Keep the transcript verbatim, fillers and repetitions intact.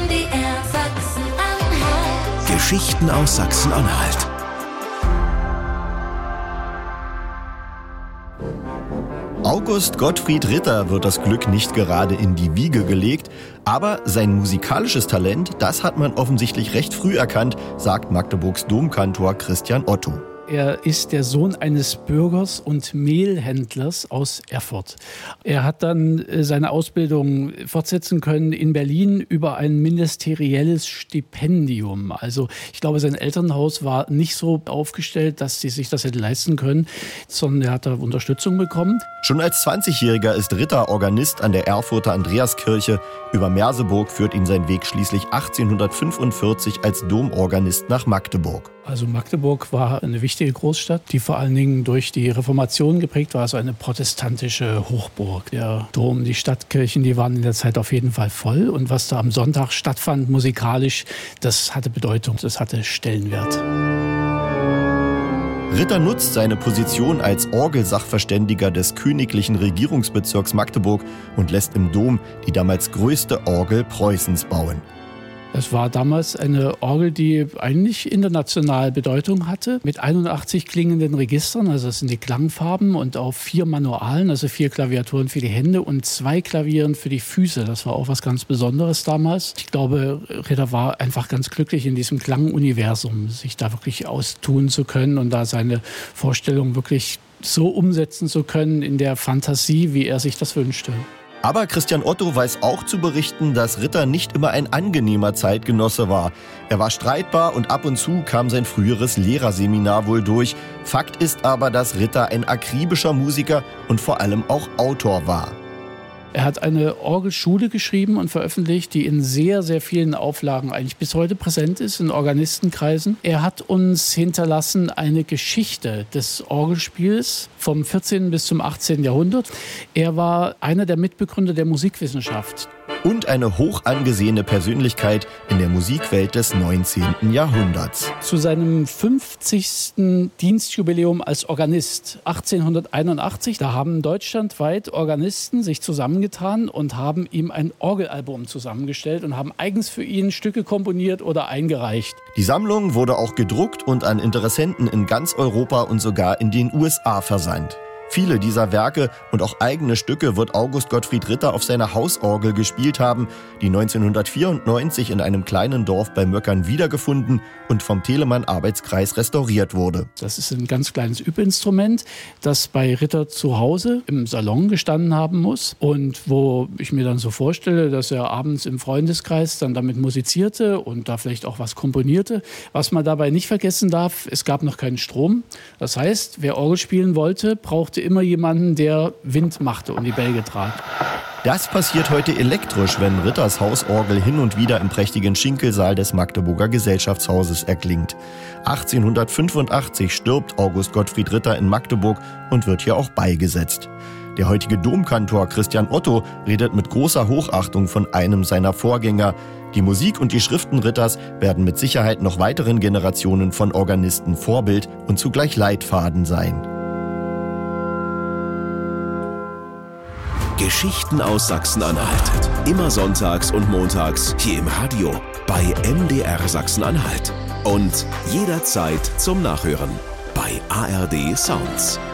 M D R Sachsen-Anhalt. Geschichten aus Sachsen-Anhalt. August Gottfried Ritter wird das Glück nicht gerade in die Wiege gelegt, aber sein musikalisches Talent, das hat man offensichtlich recht früh erkannt, sagt Magdeburgs Domkantor Christian Otto. Er ist der Sohn eines Bürgers und Mehlhändlers aus Erfurt. Er hat dann seine Ausbildung fortsetzen können in Berlin über ein ministerielles Stipendium. Also ich glaube, sein Elternhaus war nicht so aufgestellt, dass sie sich das hätte leisten können, sondern er hat da Unterstützung bekommen. Schon als zwanzigjähriger ist Ritter Organist an der Erfurter Andreaskirche. Über Merseburg führt ihn sein Weg schließlich achtzehnhundertfünfundvierzig als Domorganist nach Magdeburg. Also Magdeburg war eine wichtige Großstadt, die vor allen Dingen durch die Reformation geprägt war, also eine protestantische Hochburg. Der Dom, die Stadtkirchen, die waren in der Zeit auf jeden Fall voll. Und was da am Sonntag stattfand, musikalisch, das hatte Bedeutung, das hatte Stellenwert. Ritter nutzt seine Position als Orgelsachverständiger des königlichen Regierungsbezirks Magdeburg und lässt im Dom die damals größte Orgel Preußens bauen. Es war damals eine Orgel, die eigentlich international Bedeutung hatte, mit einundachtzig klingenden Registern, also das sind die Klangfarben, und auf vier Manualen, also vier Klaviaturen für die Hände und zwei Klavieren für die Füße. Das war auch was ganz Besonderes damals. Ich glaube, Ritter war einfach ganz glücklich in diesem Klanguniversum, sich da wirklich austun zu können und da seine Vorstellung wirklich so umsetzen zu können in der Fantasie, wie er sich das wünschte. Aber Christian Otto weiß auch zu berichten, dass Ritter nicht immer ein angenehmer Zeitgenosse war. Er war streitbar und ab und zu kam sein früheres Lehrerseminar wohl durch. Fakt ist aber, dass Ritter ein akribischer Musiker und vor allem auch Autor war. Er hat eine Orgelschule geschrieben und veröffentlicht, die in sehr, sehr vielen Auflagen eigentlich bis heute präsent ist in Organistenkreisen. Er hat uns hinterlassen eine Geschichte des Orgelspiels vom vierzehnten bis zum achtzehnten Jahrhundert. Er war einer der Mitbegründer der Musikwissenschaft. Und eine hoch angesehene Persönlichkeit in der Musikwelt des neunzehnten Jahrhunderts. Zu seinem fünfzigsten Dienstjubiläum als Organist achtzehnhunderteinundachtzig, da haben deutschlandweit Organisten sich zusammengetan und haben ihm ein Orgelalbum zusammengestellt und haben eigens für ihn Stücke komponiert oder eingereicht. Die Sammlung wurde auch gedruckt und an Interessenten in ganz Europa und sogar in den U S A versandt. Viele dieser Werke und auch eigene Stücke wird August Gottfried Ritter auf seiner Hausorgel gespielt haben, die neunzehnhundertvierundneunzig in einem kleinen Dorf bei Möckern wiedergefunden und vom Telemann-Arbeitskreis restauriert wurde. Das ist ein ganz kleines Übinstrument, das bei Ritter zu Hause im Salon gestanden haben muss und wo ich mir dann so vorstelle, dass er abends im Freundeskreis dann damit musizierte und da vielleicht auch was komponierte. Was man dabei nicht vergessen darf, es gab noch keinen Strom. Das heißt, wer Orgel spielen wollte, brauchte immer jemanden, der Wind machte und die Bälge trag. Das passiert heute elektrisch, wenn Ritters Hausorgel hin und wieder im prächtigen Schinkelsaal des Magdeburger Gesellschaftshauses erklingt. achtzehnhundertfünfundachtzig stirbt August Gottfried Ritter in Magdeburg und wird hier auch beigesetzt. Der heutige Domkantor Christian Otto redet mit großer Hochachtung von einem seiner Vorgänger. Die Musik und die Schriften Ritters werden mit Sicherheit noch weiteren Generationen von Organisten Vorbild und zugleich Leitfaden sein. Geschichten aus Sachsen-Anhalt. Immer sonntags und montags hier im Radio bei M D R Sachsen-Anhalt. Und jederzeit zum Nachhören bei A R D Sounds.